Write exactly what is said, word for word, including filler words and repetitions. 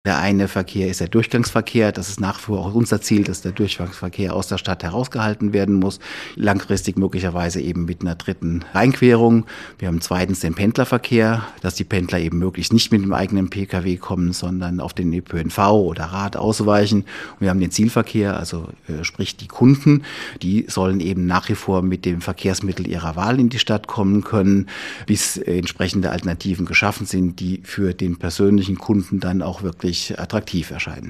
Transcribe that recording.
Der eine Verkehr ist der Durchgangsverkehr. Das ist nach wie vor auch unser Ziel, dass der Durchgangsverkehr aus der Stadt herausgehalten werden muss. Langfristig möglicherweise eben mit einer dritten Einquerung. Wir haben zweitens den Pendlerverkehr, dass die Pendler eben möglichst nicht mit dem eigenen Pkw kommen, sondern auf den Ö P N V oder Rad ausweichen. Und wir haben den Zielverkehr, also äh, sprich die Kunden, die sollen eben nach wie vor mit dem Verkehrsmittel ihrer Wahl in die Stadt kommen können, bis äh, entsprechende Alternativen geschaffen sind, die für den persönlichen Kunden dann auch wirklich attraktiv erscheinen.